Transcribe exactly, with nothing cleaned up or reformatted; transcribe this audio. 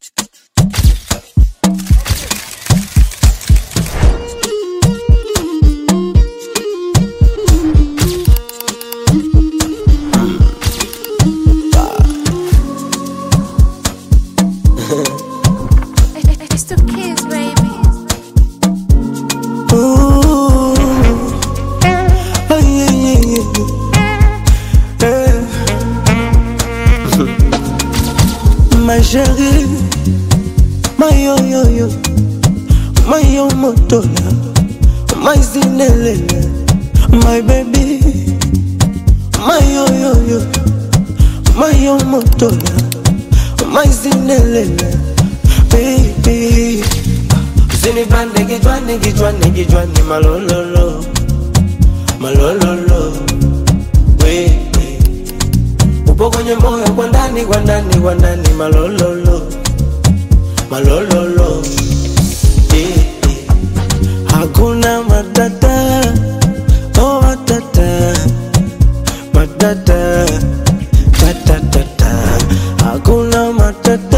It's the kids, baby. Ooh, oh yeah, yeah, yeah. Yeah. My chérie, my yo yo yo, my yo motola, my zinelele, my baby, my yo yo yo, my yo motola, my zinelele, baby. Zini bande gijwani gijwani gijwani malololo, malololo, we we. Upo kwenye moyo kwa ndani kwa ndani kwa ndani malololo, malololo, eh eh. Hakuna matata, oh matata, matata, ta ta ta ta. Hakuna matata.